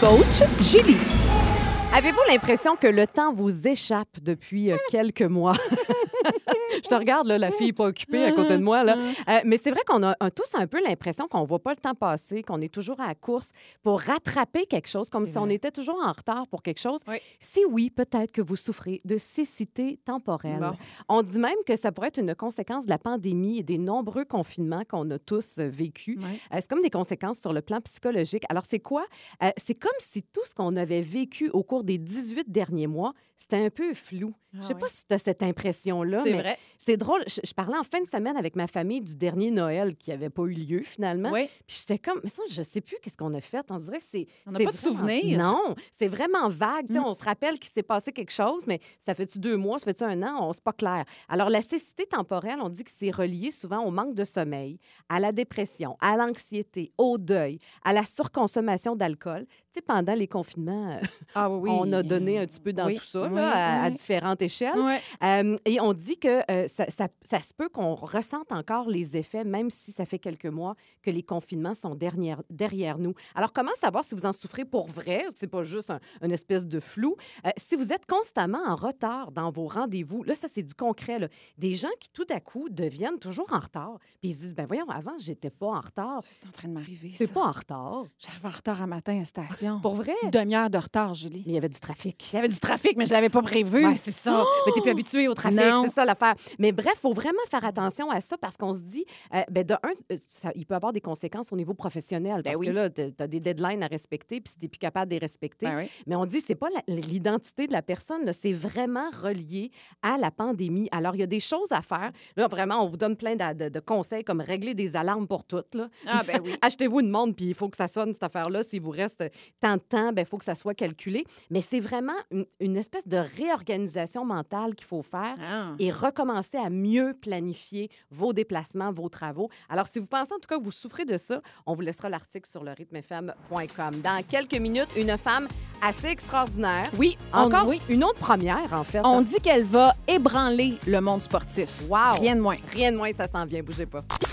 coach Julie. Avez-vous l'impression que le temps vous échappe depuis quelques mois? Je te regarde, là, la fille pas occupée à côté de moi. Là. Mais c'est vrai qu'on a tous un peu l'impression qu'on ne voit pas le temps passer, qu'on est toujours à la course pour rattraper quelque chose, comme si on était toujours en retard pour quelque chose. Oui. Si oui, peut-être que vous souffrez de cécité temporelle. Bon. On dit même que ça pourrait être une conséquence de la pandémie et des nombreux confinements qu'on a tous vécus. Oui. C'est comme des conséquences sur le plan psychologique. Alors, c'est quoi? C'est comme si tout ce qu'on avait vécu au cours des 18 derniers mois, c'était un peu flou. Je sais pas si tu as cette impression-là, C'est mais vrai. c'est drôle. Je parlais en fin de semaine avec ma famille du dernier Noël qui n'avait pas eu lieu, finalement. Oui. Puis j'étais comme, mais ça, je sais plus qu'est-ce qu'on a fait. On dirait que c'est... On n'a c'est pas de vraiment- souvenir. Non, c'est vraiment vague. Tu sais, on se rappelle qu'il s'est passé quelque chose, mais ça fait-tu 2 mois, ça fait-tu 1 an? C'est pas clair. Alors, la cécité temporelle, on dit que c'est relié souvent au manque de sommeil, à la dépression, à l'anxiété, au deuil, à la surconsommation d'alcool. Tu sais, pendant les confinements, Ah oui. on a donné un petit peu dans Oui, tout ça, oui, là, à oui. différentes échelles. Ouais. Et on dit que ça se peut qu'on ressente encore les effets, même si ça fait quelques mois que les confinements sont derrière nous. Alors, comment savoir si vous en souffrez pour vrai? C'est pas juste une espèce de flou. Si vous êtes constamment en retard dans vos rendez-vous, là, ça, c'est du concret. Là. Des gens qui, tout à coup, deviennent toujours en retard. Puis ils se disent, ben voyons, avant, j'étais pas en retard. C'est en train de m'arriver, ça. C'est pas en retard. J'arrive en retard un matin à la station. Pour vrai? Une demi-heure de retard, Julie. Mais il y avait du trafic. Il y avait du trafic, mais je l'avais pas prévu. Ouais, c'est ça. Mais t'es plus habitué au trafic, Non. c'est ça l'affaire. Mais bref, il faut vraiment faire attention à ça parce qu'on se dit, il peut avoir des conséquences au niveau professionnel. Parce oui. que là, tu as des deadlines à respecter, puis si tu n'es plus capable de les respecter. Ben oui. Mais on dit, c'est pas l'identité de la personne, là, c'est vraiment relié à la pandémie. Alors, il y a des choses à faire. Là, vraiment, on vous donne plein de conseils comme régler des alarmes pour toutes. Là. Ah, ben oui. Achetez-vous une montre, puis il faut que ça sonne, cette affaire-là. S'il vous reste tant de temps, il faut que ça soit calculé. Mais c'est vraiment une espèce de réorganisation mentale qu'il faut faire Ah. et recommencer à mieux planifier vos déplacements, vos travaux. Alors, si vous pensez en tout cas que vous souffrez de ça, on vous laissera l'article sur lerythmefm.com. Dans quelques minutes, une femme assez extraordinaire. Oui, Encore oui. une autre première, en fait. On dit qu'elle va ébranler le monde sportif. Wow! Rien de moins. Rien de moins, ça s'en vient. Bougez pas.